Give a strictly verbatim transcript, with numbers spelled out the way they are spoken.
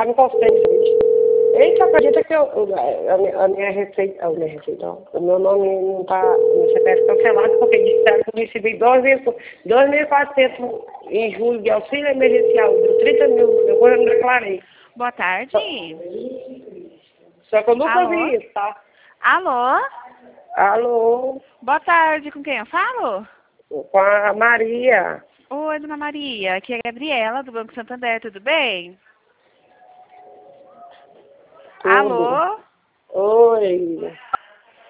não posso ter isso. Eita, acredita que eu, a, minha, a minha receita, a minha receita, ó, o meu nome não está, meu C P F cancelado, porque disseram que eu recebi dois mil e quatrocentos em julho de auxílio emergencial, deu trinta mil, eu não declarei. Boa tarde. Só que eu nunca Alô? vi isso, tá? Alô? Alô? Boa tarde, com quem eu falo? Com a Maria. Oi, dona Maria, aqui é a Gabriela, do Banco Santander, tudo bem? Tudo. Alô? Oi.